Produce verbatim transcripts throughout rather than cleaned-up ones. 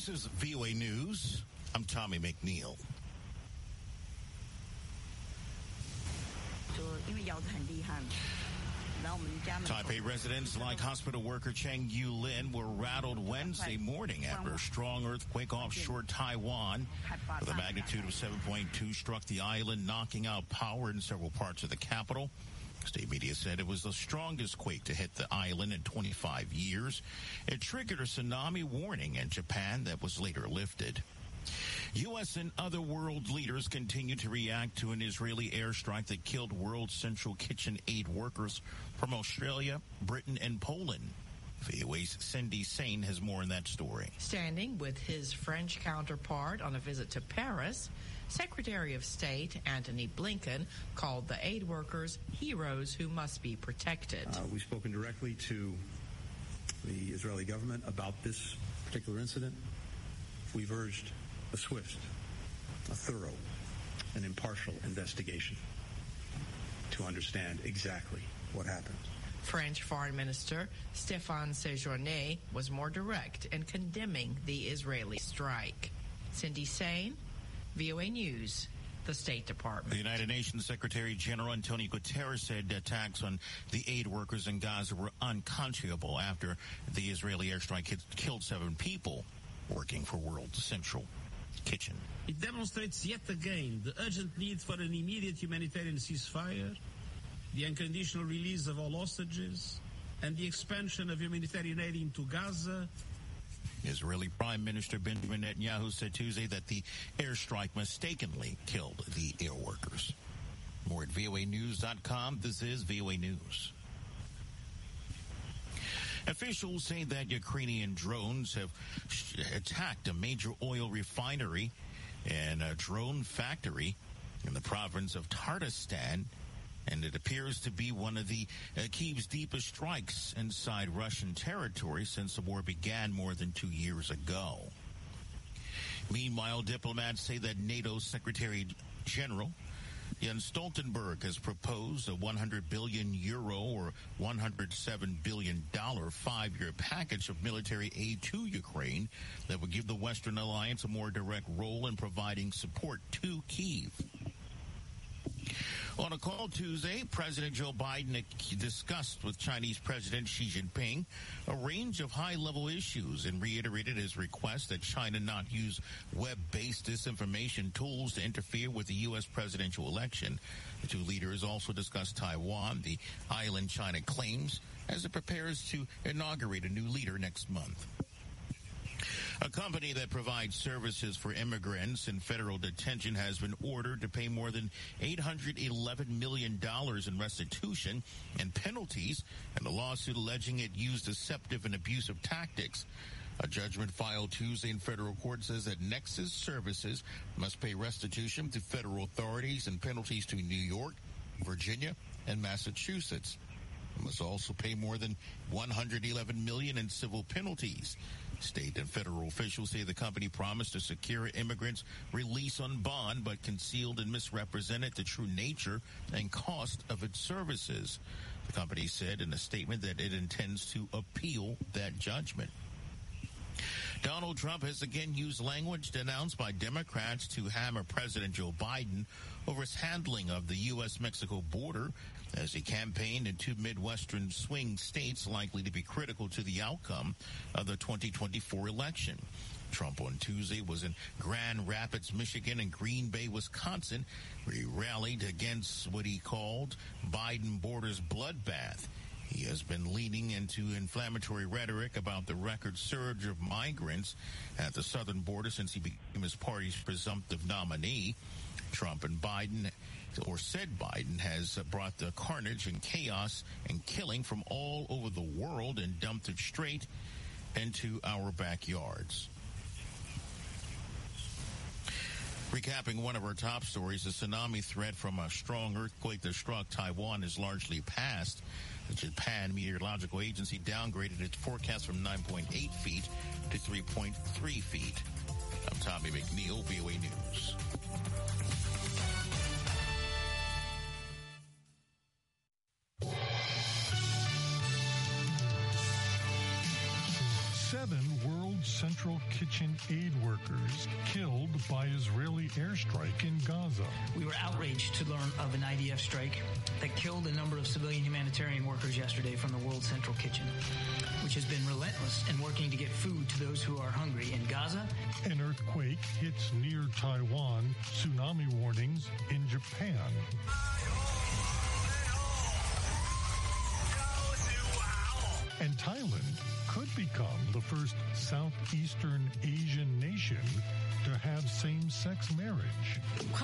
This is V O A News. I'm Tommy McNeil. Taipei residents like hospital worker Cheng Yu-lin were rattled Wednesday morning after a strong earthquake offshore Taiwan with a magnitude of seven point two struck the island, knocking out power in several parts of the capital. State media said it was the strongest quake to hit the island in twenty-five years. It triggered a tsunami warning in Japan that was later lifted. U S and other world leaders continue to react to an Israeli airstrike that killed World Central Kitchen aid workers from Australia, Britain, and Poland. V O A's Cindy Sain has more on that story. Standing with his French counterpart on a visit to Paris, Secretary of State Antony Blinken called the aid workers heroes who must be protected. Uh, we've spoken directly to the Israeli government about this particular incident. We've urged a swift, a thorough, and impartial investigation to understand exactly what happened. French Foreign Minister Stéphane Séjourné was more direct in condemning the Israeli strike. Cindy Sain, V O A News, the State Department. The United Nations Secretary General Antonio Guterres said attacks on the aid workers in Gaza were unconscionable after the Israeli airstrike hit, killed seven people working for World Central Kitchen. It demonstrates yet again the urgent need for an immediate humanitarian ceasefire, the unconditional release of all hostages, and the expansion of humanitarian aid into Gaza. Israeli Prime Minister Benjamin Netanyahu said Tuesday that the airstrike mistakenly killed the air workers. More at V O A news dot com. This is V O A News. Officials say that Ukrainian drones have attacked a major oil refinery and a drone factory in the province of Tatarstan, and it appears to be one of the uh, Kyiv's deepest strikes inside Russian territory since the war began more than two years ago. Meanwhile, diplomats say that NATO Secretary General Jens Stoltenberg has proposed a one hundred billion euro or one hundred seven billion dollars five-year package of military aid to Ukraine that would give the Western alliance a more direct role in providing support to Kyiv. On a call Tuesday, President Joe Biden discussed with Chinese President Xi Jinping a range of high-level issues and reiterated his request that China not use web-based disinformation tools to interfere with the U S presidential election. The two leaders also discussed Taiwan, the island China claims, as it prepares to inaugurate a new leader next month. A company that provides services for immigrants in federal detention has been ordered to pay more than eight hundred eleven million dollars in restitution and penalties in a lawsuit alleging it used deceptive and abusive tactics. A judgment filed Tuesday in federal court says that Nexus Services must pay restitution to federal authorities and penalties to New York, Virginia, and Massachusetts. It must also pay more than one hundred eleven million dollars in civil penalties. State and federal officials say the company promised to secure immigrants' release on bond, but concealed and misrepresented the true nature and cost of its services. The company said in a statement that it intends to appeal that judgment. Donald Trump has again used language denounced by Democrats to hammer President Joe Biden over his handling of the U S Mexico border as he campaigned in two Midwestern swing states likely to be critical to the outcome of the twenty twenty-four election. Trump on Tuesday was in Grand Rapids, Michigan, and Green Bay, Wisconsin, where he rallied against what he called Biden border's bloodbath. He has been leaning into inflammatory rhetoric about the record surge of migrants at the southern border since he became his party's presumptive nominee. Trump and Biden, or said Biden, has brought the carnage and chaos and killing from all over the world and dumped it straight into our backyards. Recapping one of our top stories, the tsunami threat from a strong earthquake that struck Taiwan is largely past. The Japan Meteorological Agency downgraded its forecast from nine point eight feet to three point three feet. I'm Tommy McNeil, V O A News. Seven world Central Kitchen aid workers killed by Israeli airstrike in Gaza. We were outraged to learn of an I D F strike that killed a number of civilian humanitarian workers yesterday from the World Central Kitchen, which has been relentless in working to get food to those who are hungry in Gaza. An earthquake hits near Taiwan. Tsunami warnings in Japan. And Thailand could become the first Southeastern Asian nation to have same-sex marriage.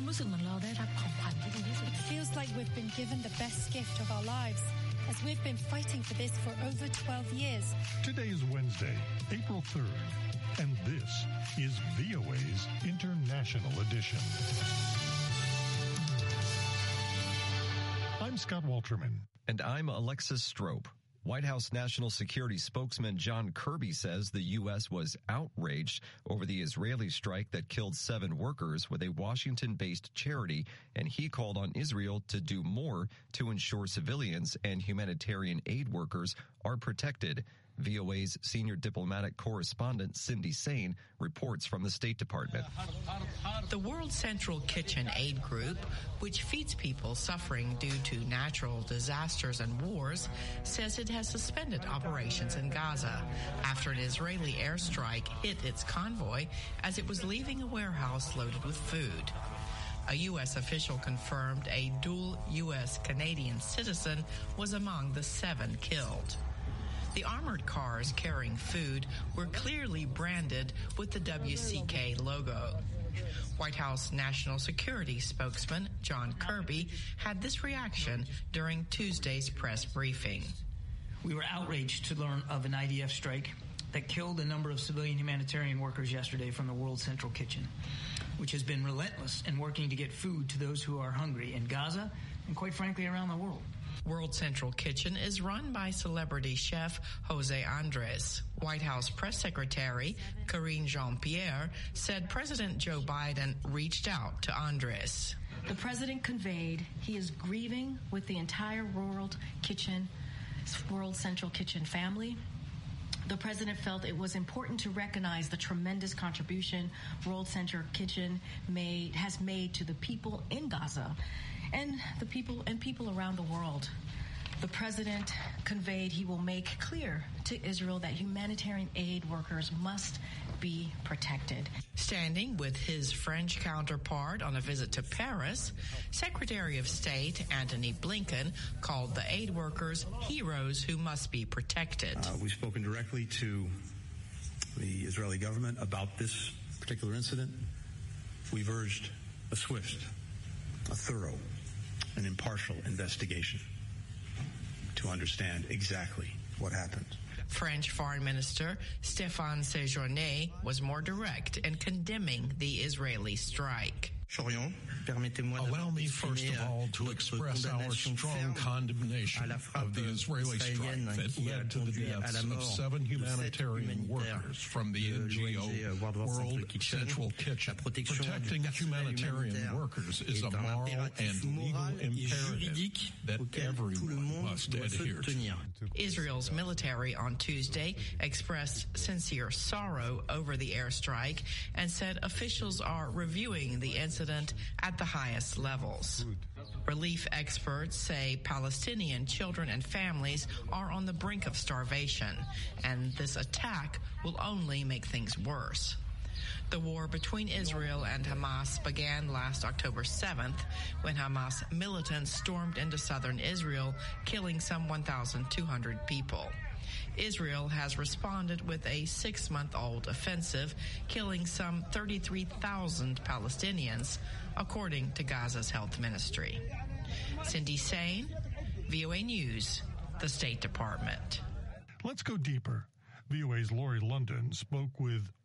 It feels like we've been given the best gift of our lives, as we've been fighting for this for over twelve years. Today is Wednesday, April third, and this is V O A's International Edition. I'm Scott Walterman. And I'm Alexis Strope. White House National Security spokesman John Kirby says the U S was outraged over the Israeli strike that killed seven workers with a Washington-based charity, and he called on Israel to do more to ensure civilians and humanitarian aid workers are protected. V O A's senior diplomatic correspondent Cindy Sain reports from the State Department. The World Central Kitchen Aid Group, which feeds people suffering due to natural disasters and wars, says it has suspended operations in Gaza after an Israeli airstrike hit its convoy as it was leaving a warehouse loaded with food. A U S official confirmed a dual U S-Canadian citizen was among the seven killed. The armored cars carrying food were clearly branded with the W C K logo. White House National Security spokesman John Kirby had this reaction during Tuesday's press briefing. We were outraged to learn of an I D F strike that killed a number of civilian humanitarian workers yesterday from the World Central Kitchen, which has been relentless in working to get food to those who are hungry in Gaza and, quite frankly, around the world. World Central Kitchen is run by celebrity chef Jose Andres. White House Press Secretary Karine Jean-Pierre said President Joe Biden reached out to Andres. The president conveyed he is grieving with the entire World Kitchen, World Central Kitchen family. The president felt it was important to recognize the tremendous contribution World Central Kitchen made, has made to the people in Gaza and the people and people around the world. The president conveyed he will make clear to Israel that humanitarian aid workers must be protected. Standing with his French counterpart on a visit to Paris, Secretary of State Antony Blinken called the aid workers heroes who must be protected. Uh, we've spoken directly to the Israeli government about this particular incident. We've urged a swift, a thorough, an impartial investigation to understand exactly what happened. French Foreign Minister Stéphane Séjourné was more direct in condemning the Israeli strike. Allow me first of all to express our strong condemnation of the Israeli strike that led to the deaths of seven humanitarian workers from the N G O World Central Kitchen. Protecting humanitarian workers is a moral and legal imperative that everyone must adhere to. Israel's military on Tuesday expressed sincere sorrow over the airstrike and said officials are reviewing the incident at the highest levels. Relief experts say Palestinian children and families are on the brink of starvation, and this attack will only make things worse. The war between Israel and Hamas began last October seventh when Hamas militants stormed into southern Israel, killing some one thousand two hundred people. Israel has responded with a six-month-old offensive, killing some thirty-three thousand Palestinians, according to Gaza's health ministry. Cindy Sain, V O A News, the State Department. Let's go deeper. V O A's Lori London spoke with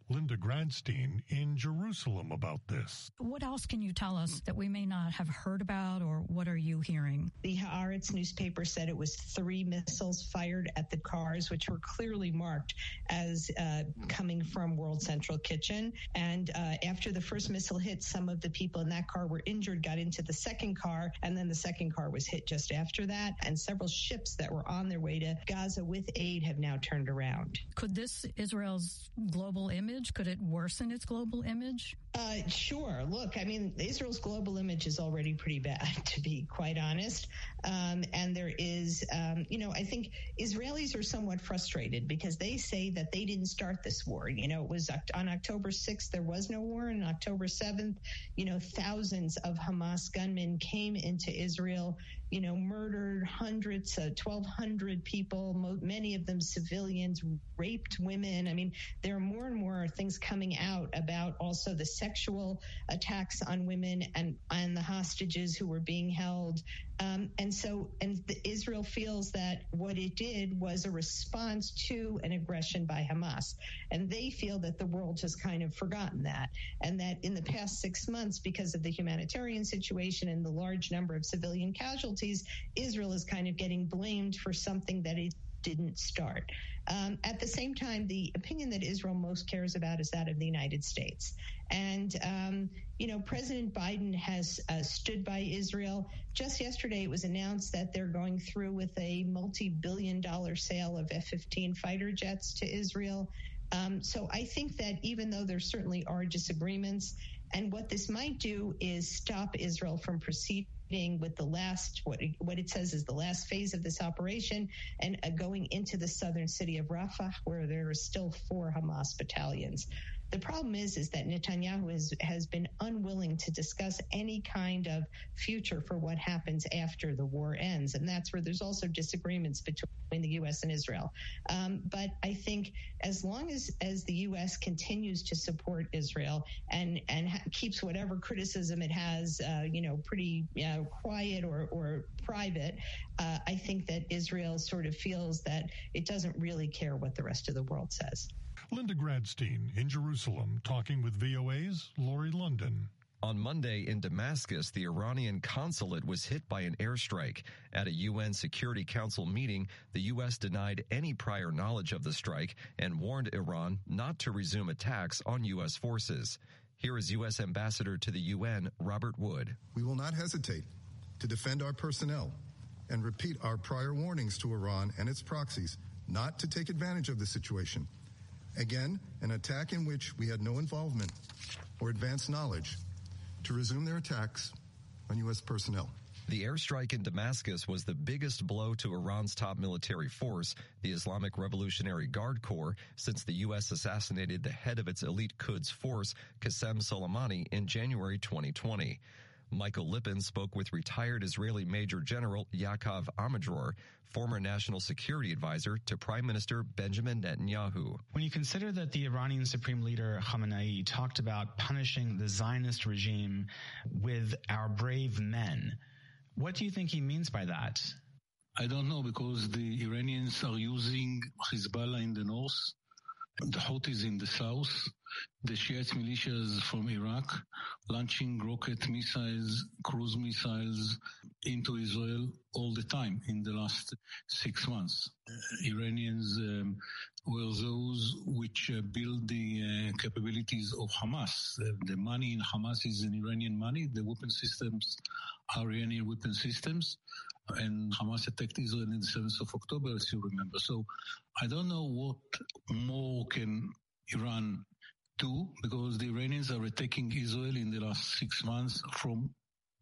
Linda Gradstein in Jerusalem about this. What else can you tell us that we may not have heard about, or what are you hearing? The Haaretz newspaper said it was three missiles fired at the cars, which were clearly marked as uh, coming from World Central Kitchen. And uh, after the first missile hit, some of the people in that car were injured, got into the second car, and then the second car was hit just after that. And several ships that were on their way to Gaza with aid have now turned around. Could this Israel's global image, could it worsen its global image? Uh, sure. Look, I mean, Israel's global image is already pretty bad, to be quite honest. Um, and there is, um, you know, I think Israelis are somewhat frustrated because they say that they didn't start this war. You know, it was on October sixth, there was no war. And on October seventh, you know, thousands of Hamas gunmen came into Israel, you know, murdered hundreds, uh, twelve hundred people, mo- many of them civilians, raped women. I mean, there are more and more things coming out about also the sexual attacks on women and, and the hostages who were being held. Um, and so, and the, Israel feels that what it did was a response to an aggression by Hamas. And they feel that the world has kind of forgotten that. And that in the past six months, because of the humanitarian situation and the large number of civilian casualties, Israel is kind of getting blamed for something that it didn't start. Um, at the same time, the opinion that Israel most cares about is that of the United States. And, um, you know, President Biden has uh, stood by Israel. Just yesterday, it was announced that they're going through with a multi-billion dollar sale of F fifteen fighter jets to Israel. Um, so I think that even though there certainly are disagreements, and what this might do is stop Israel from proceeding with the last, what it, what it says is the last phase of this operation, and uh, going into the southern city of Rafah, where there are still four Hamas battalions. The problem is, is that Netanyahu has, has been unwilling to discuss any kind of future for what happens after the war ends. And that's where there's also disagreements between the U S and Israel. Um, but I think as long as, as the U S continues to support Israel and, and ha- keeps whatever criticism it has, uh, you know, pretty uh, quiet or, or private, uh, I think that Israel sort of feels that it doesn't really care what the rest of the world says. Linda Gradstein in Jerusalem, talking with V O A's Lori London. On Monday in Damascus, the Iranian consulate was hit by an airstrike. At a U N Security Council meeting, the U S denied any prior knowledge of the strike and warned Iran not to resume attacks on U S forces. Here is U S Ambassador to the U N, Robert Wood. We will not hesitate to defend our personnel and repeat our prior warnings to Iran and its proxies not to take advantage of the situation. Again, an attack in which we had no involvement or advanced knowledge to resume their attacks on U S personnel. The airstrike in Damascus was the biggest blow to Iran's top military force, the Islamic Revolutionary Guard Corps, since the U S assassinated the head of its elite Quds force, Qasem Soleimani, in January twenty twenty. Michael Lippin spoke with retired Israeli Major General Yaakov Amadror, former national security advisor to Prime Minister Benjamin Netanyahu. When you consider that the Iranian Supreme Leader Khamenei talked about punishing the Zionist regime with our brave men, what do you think he means by that? I don't know, because the Iranians are using Hezbollah in the north, the Houthis in the south, the Shiite militias from Iraq launching rocket missiles, cruise missiles into Israel all the time in the last six months. Uh, Iranians um, were those which uh, build the uh, capabilities of Hamas. Uh, the money in Hamas is in Iranian money. The weapon systems are Iranian weapon systems. And Hamas attacked Israel on the seventh of October, as you remember. So I don't know what more can Iran do, because the Iranians are attacking Israel in the last six months from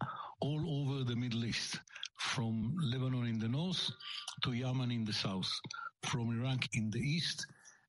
all over the Middle East, from Lebanon in the north to Yemen in the south, from Iraq in the east,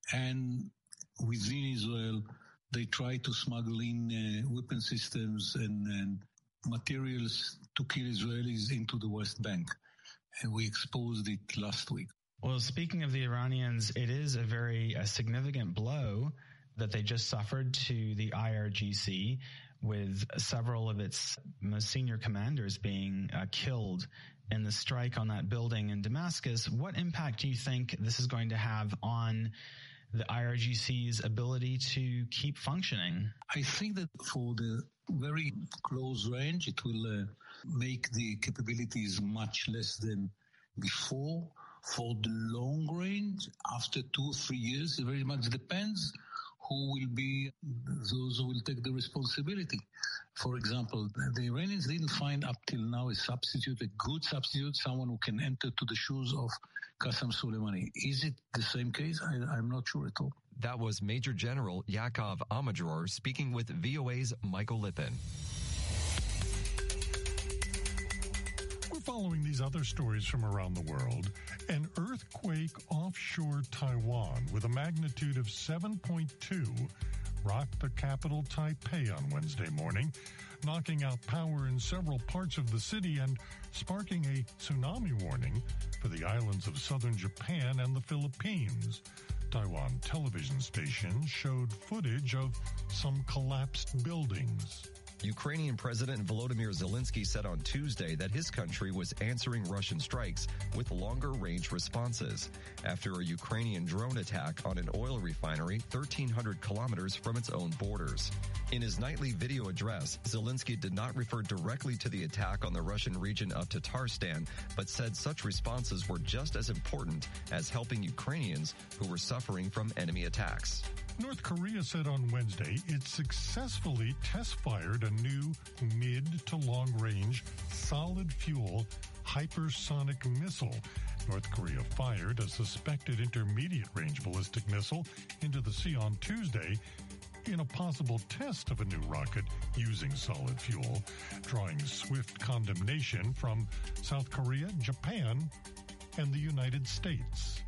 and within Israel, they try to smuggle in uh, weapon systems and, and materials to kill Israelis into the West Bank. And we exposed it last week. Well, speaking of the Iranians, it is a very a significant blow that they just suffered to the I R G C, with several of its most senior commanders being uh, killed in the strike on that building in Damascus. What impact do you think this is going to have on the I R G C's ability to keep functioning? I think that for the very close range, it will uh, make the capabilities much less than before. For the long range, after two or three years, it very much depends who will be those who will take the responsibility. For example, the Iranians didn't find up till now a substitute, a good substitute, someone who can enter to the shoes of Qasem Soleimani. Is it the same case? I, I'm not sure at all. That was Major General Yaakov Amadror speaking with V O A's Michael Lippin. Following these other stories from around the world, an earthquake offshore Taiwan with a magnitude of seven point two rocked the capital Taipei on Wednesday morning, knocking out power in several parts of the city and sparking a tsunami warning for the islands of southern Japan and the Philippines. Taiwan television stations showed footage of some collapsed buildings. Ukrainian President Volodymyr Zelensky said on Tuesday that his country was answering Russian strikes with longer-range responses after a Ukrainian drone attack on an oil refinery thirteen hundred kilometers from its own borders. In his nightly video address, Zelensky did not refer directly to the attack on the Russian region of Tatarstan, but said such responses were just as important as helping Ukrainians who were suffering from enemy attacks. North Korea said on Wednesday it successfully test-fired a new mid- to long-range solid-fuel hypersonic missile. North Korea fired a suspected intermediate-range ballistic missile into the sea on Tuesday in a possible test of a new rocket using solid fuel, drawing swift condemnation from South Korea, Japan, and the United States.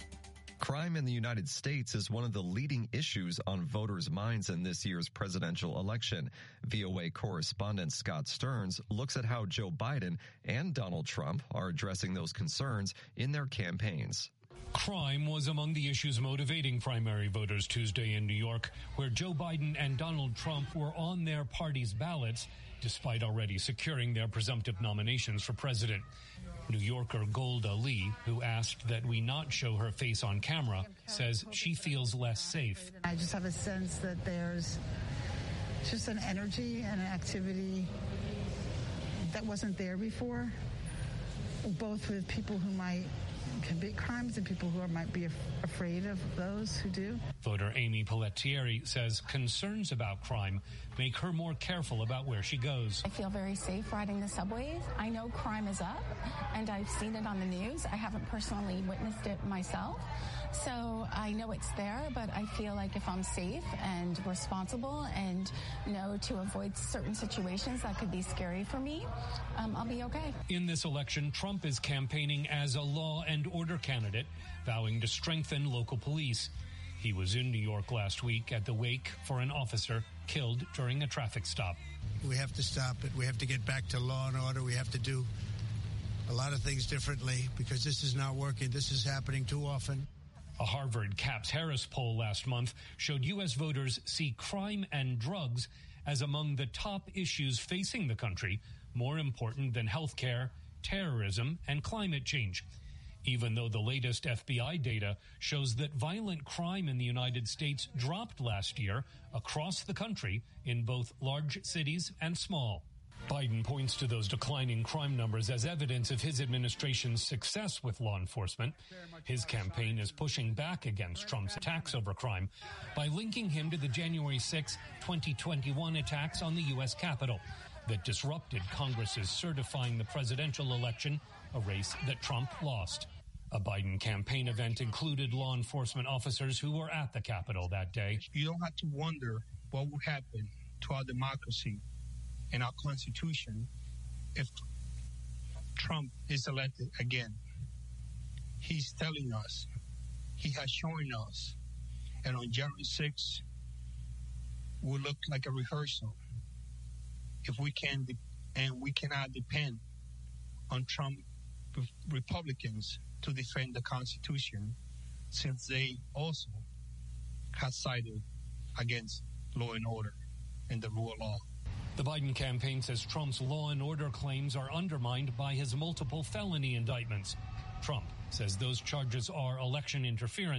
Crime in the United States is one of the leading issues on voters' minds in this year's presidential election. V O A correspondent Scott Stearns looks at how Joe Biden and Donald Trump are addressing those concerns in their campaigns. Crime was among the issues motivating primary voters Tuesday in New York, where Joe Biden and Donald Trump were on their party's ballots, despite already securing their presumptive nominations for president. New Yorker Golda Lee, who asked that we not show her face on camera, says she feels less safe. I just have a sense that there's just an energy and an activity that wasn't there before, both with people who might commit crimes and people who are, might be af- afraid of those who do. Voter Amy Pelletieri says concerns about crime make her more careful about where she goes. I feel very safe riding the subways. I know crime is up, and I've seen it on the news. I haven't personally witnessed it myself, so I know it's there, but I feel like if I'm safe and responsible and know to avoid certain situations that could be scary for me, um, I'll be okay. In this election, Trump is campaigning as a law and order candidate, vowing to strengthen local police. He was in New York last week at the wake for an officer killed during a traffic stop. We have to stop it. We have to get back to law and order. We have to do a lot of things differently because this is not working. This is happening too often. A Harvard Capps Harris poll last month showed U S voters see crime and drugs as among the top issues facing the country, more important than health care, terrorism, and climate change. Even though the latest F B I data shows that violent crime in the United States dropped last year across the country in both large cities and small. Biden points to those declining crime numbers as evidence of his administration's success with law enforcement. His campaign is pushing back against Trump's attacks over crime by linking him to the January sixth, twenty twenty-one attacks on the U S Capitol that disrupted Congress's certifying the presidential election, a race that Trump lost. A Biden campaign event included law enforcement officers who were at the Capitol that day. You don't have to wonder what would happen to our democracy and our Constitution if Trump is elected again. He's telling us, he has shown us, and on January sixth will look like a rehearsal if we can, de- and we cannot depend on Trump Republicans to defend the Constitution, since they also have sided against law and order and the rule of law. The Biden campaign says Trump's law and order claims are undermined by his multiple felony indictments. Trump says those charges are election interference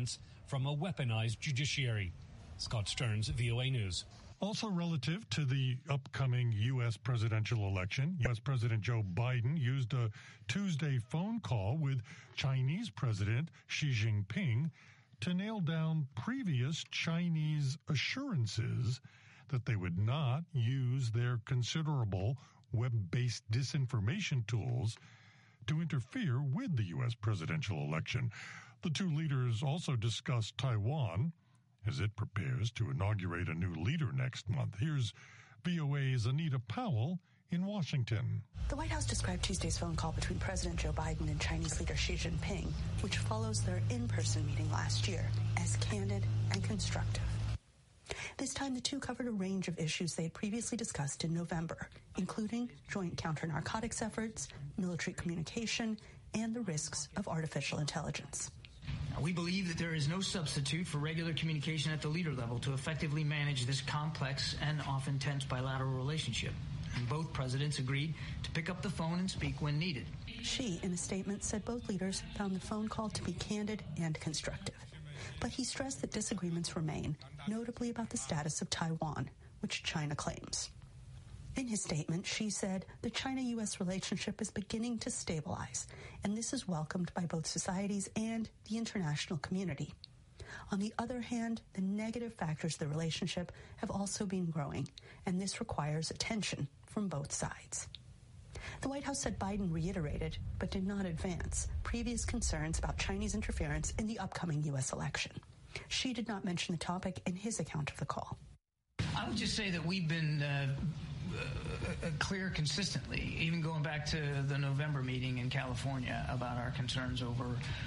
from a weaponized judiciary. Scott Stearns, V O A News. Also relative to the upcoming U S presidential election, U S President Joe Biden used a Tuesday phone call with Chinese President Xi Jinping to nail down previous Chinese assurances that they would not use their considerable web-based disinformation tools to interfere with the U S presidential election. The two leaders also discussed Taiwan as it prepares to inaugurate a new leader next month. Here's V O A's Anita Powell in Washington. The White House described Tuesday's phone call between President Joe Biden and Chinese leader Xi Jinping, which follows their in-person meeting last year, as candid and constructive. This time, the two covered a range of issues they had previously discussed in November, including joint counter-narcotics efforts, military communication, and the risks of artificial intelligence. We believe that there is no substitute for regular communication at the leader level to effectively manage this complex and often tense bilateral relationship. And both presidents agreed to pick up the phone and speak when needed. Xi, in a statement, said both leaders found the phone call to be candid and constructive. But he stressed that disagreements remain, notably about the status of Taiwan, which China claims. In his statement, Xi said the China-U S relationship is beginning to stabilize, and this is welcomed by both societies and the international community. On the other hand, the negative factors of the relationship have also been growing, and this requires attention from both sides. The White House said Biden reiterated, but did not advance, previous concerns about Chinese interference in the upcoming U S election. Xi did not mention the topic in his account of the call. I would just say that we've been uh, uh, clear consistently, even going back to the November meeting in California, about our concerns over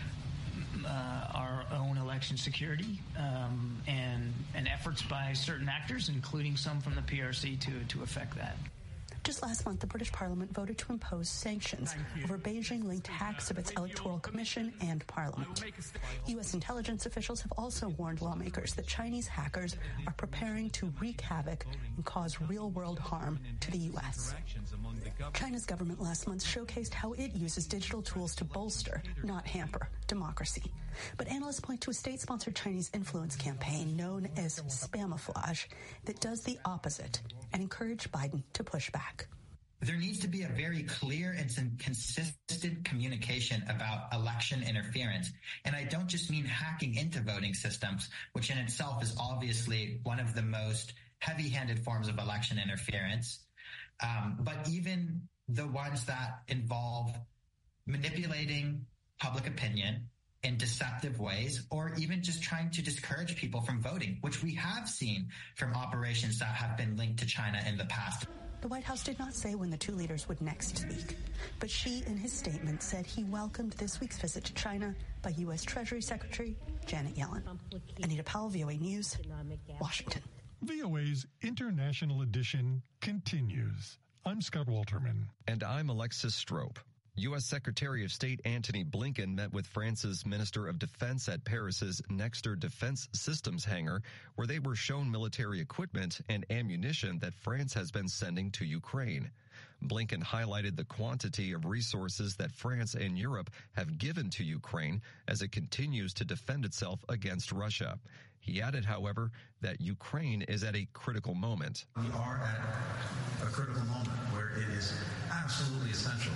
uh, our own election security um, and, and efforts by certain actors, including some from the P R C, to, to affect that. Just last month, the British Parliament voted to impose sanctions over Beijing-linked hacks of its electoral commission and parliament. U S intelligence officials have also warned lawmakers that Chinese hackers are preparing to wreak havoc and cause real-world harm to the U S. China's government last month showcased how it uses digital tools to bolster, not hamper, democracy. But analysts point to a state-sponsored Chinese influence campaign known as Spamiflage that does the opposite and encouraged Biden to push back. There needs to be a very clear and some consistent communication about election interference. And I don't just mean hacking into voting systems, which in itself is obviously one of the most heavy-handed forms of election interference, um, but even the ones that involve manipulating public opinion in deceptive ways, or even just trying to discourage people from voting, which we have seen from operations that have been linked to China in the past. The White House did not say when the two leaders would next speak, but Xi, in his statement, said he welcomed this week's visit to China by U S Treasury Secretary Janet Yellen. Anita Powell, V O A News, Washington. V O A's International Edition continues. I'm Scott Walterman. And I'm Alexis Strope. U S Secretary of State Antony Blinken met with France's Minister of Defense at Paris's Nexter Defense Systems hangar, where they were shown military equipment and ammunition that France has been sending to Ukraine. Blinken highlighted the quantity of resources that France and Europe have given to Ukraine as it continues to defend itself against Russia. He added, however, that Ukraine is at a critical moment. We are at a critical moment where it is absolutely essential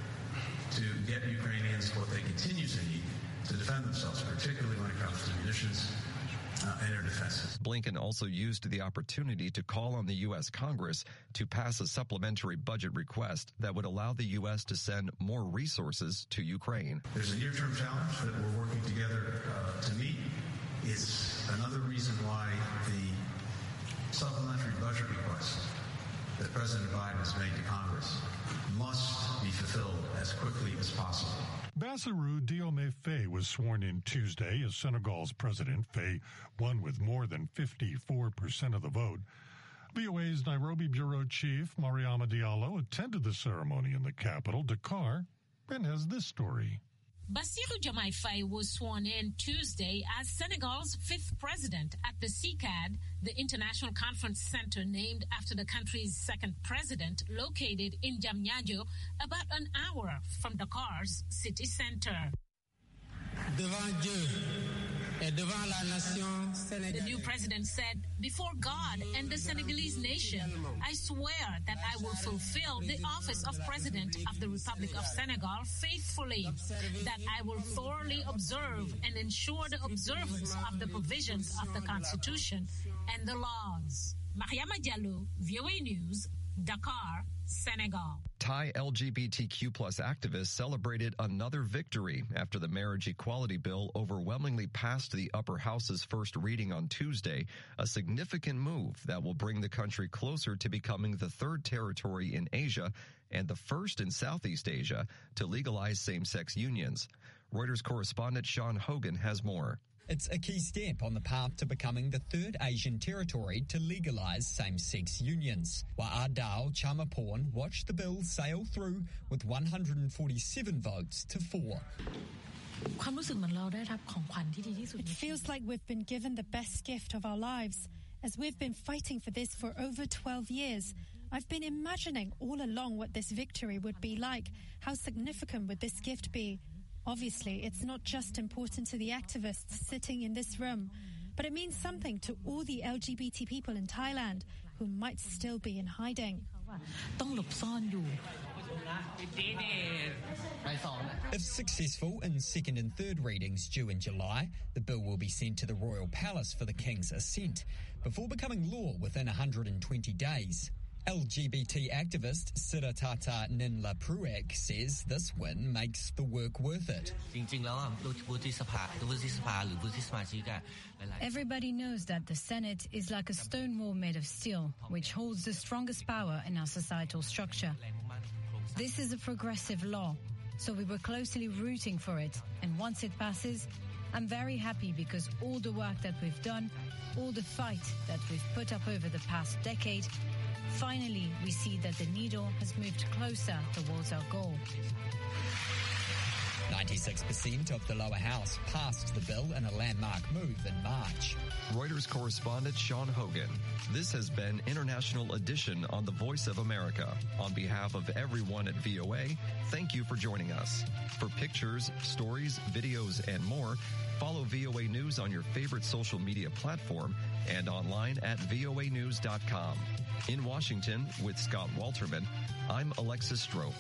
to get Ukrainians what they continue to need to defend themselves, particularly when it comes to munitions uh, and air defenses. Blinken also used the opportunity to call on the U S Congress to pass a supplementary budget request that would allow the U S to send more resources to Ukraine. There's a near-term challenge that we're working together uh, to meet. It's another reason why the supplementary budget request that President Biden has made to Congress must be fulfilled as quickly as possible. Bassirou Diomaye Faye was sworn in Tuesday as Senegal's president. Faye won with more than fifty-four percent of the vote. V O A's Nairobi bureau chief Mariama Diallo attended the ceremony in the capital, Dakar, and has this story. Bassirou Diomaye Faye was sworn in Tuesday as Senegal's fifth president at the C C A D, the International Conference Center named after the country's second president, located in Diamniadio, about an hour from Dakar's city center. Devant Dieu The new president said, "Before God and the Senegalese nation, I swear that I will fulfill the office of President of the Republic of Senegal faithfully, that I will thoroughly observe and ensure the observance of the provisions of the Constitution and the laws." Mariama Diallo, V O A News, Dakar, Senegal. Thai L G B T Q plus activists celebrated another victory after the marriage equality bill overwhelmingly passed the upper house's first reading on Tuesday, a significant move that will bring the country closer to becoming the third territory in Asia and the first in Southeast Asia to legalize same-sex unions. Reuters correspondent Sean Hogan has more. It's a key step on the path to becoming the third Asian territory to legalise same-sex unions. Wa'adao Chamaporn watched the bill sail through with one hundred forty-seven votes to four. It feels like we've been given the best gift of our lives, as we've been fighting for this for over twelve years. I've been imagining all along what this victory would be like. How significant would this gift be? Obviously, it's not just important to the activists sitting in this room, but it means something to all the L G B T people in Thailand who might still be in hiding. If successful in second and third readings due in July, the bill will be sent to the Royal Palace for the King's assent, before becoming law within one hundred twenty days. L G B T activist Siddhartha Ninla Pruek says this win makes the work worth it. Everybody knows that the Senate is like a stone wall made of steel, which holds the strongest power in our societal structure. This is a progressive law, so we were closely rooting for it, and once it passes, I'm very happy because all the work that we've done, all the fight that we've put up over the past decade, finally, we see that the needle has moved closer towards our goal. ninety-six percent of the lower house passed the bill in a landmark move in March. Reuters correspondent Sean Hogan. This has been International Edition on The Voice of America. On behalf of everyone at V O A, thank you for joining us. For pictures, stories, videos, and more, follow V O A News on your favorite social media platform and online at V O A news dot com. In Washington, with Scott Walterman, I'm Alexis Strope.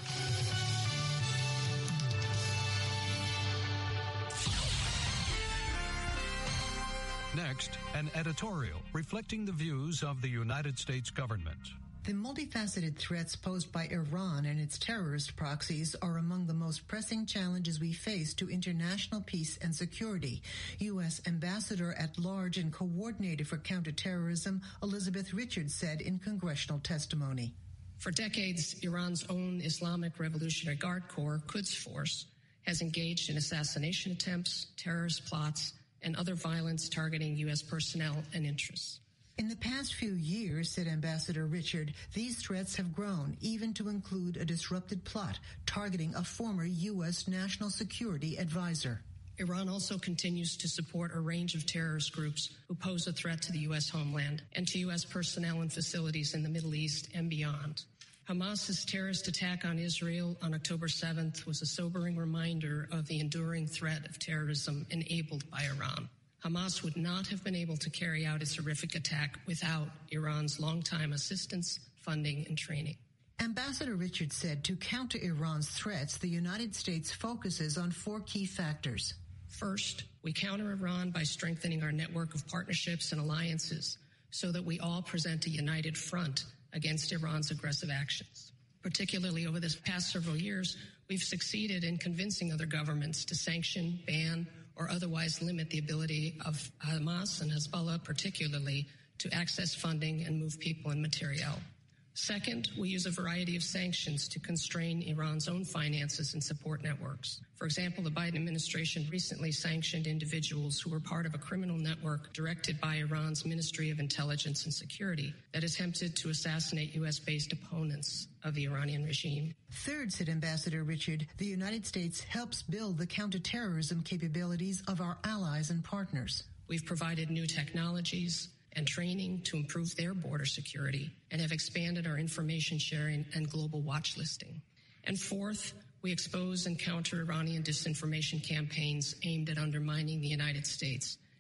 Next, an editorial reflecting the views of the United States government. The multifaceted threats posed by Iran and its terrorist proxies are among the most pressing challenges we face to international peace and security, U S Ambassador at Large and Coordinator for Counterterrorism Elizabeth Richards said in congressional testimony. For decades, Iran's own Islamic Revolutionary Guard Corps, Quds Force, has engaged in assassination attempts, terrorist plots, and other violence targeting U S personnel and interests. In the past few years, said Ambassador Richard, these threats have grown, even to include a disrupted plot targeting a former U S national security advisor. Iran also continues to support a range of terrorist groups who pose a threat to the U S homeland and to U S personnel and facilities in the Middle East and beyond. Hamas's terrorist attack on Israel on October seventh was a sobering reminder of the enduring threat of terrorism enabled by Iran. Hamas would not have been able to carry out its horrific attack without Iran's longtime assistance, funding, and training. Ambassador Richards said to counter Iran's threats, the United States focuses on four key factors. First, we counter Iran by strengthening our network of partnerships and alliances so that we all present a united front against Iran's aggressive actions. Particularly over the past several years, we've succeeded in convincing other governments to sanction, ban, or otherwise limit the ability of Hamas and Hezbollah particularly to access funding and move people and materiel. Second, we use a variety of sanctions to constrain Iran's own finances and support networks. For example, the Biden administration recently sanctioned individuals who were part of a criminal network directed by Iran's Ministry of Intelligence and Security that attempted to assassinate U S-based opponents of the Iranian regime. Third, said Ambassador Richard, the United States helps build the counterterrorism capabilities of our allies and partners. We've provided new technologies and training to improve their border security and have expanded our information sharing and global watch listing. And fourth, we expose and counter Iranian disinformation campaigns aimed at undermining the United States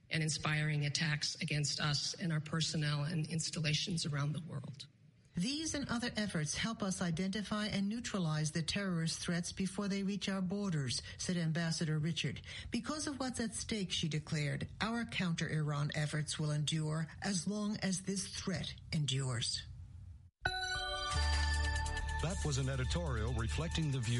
and inspiring attacks against us and our personnel and installations around the world. These and other efforts help us identify and neutralize the terrorist threats before they reach our borders, said Ambassador Richard. Because of what's at stake, she declared, our counter-Iran efforts will endure as long as this threat endures. That was an editorial reflecting the view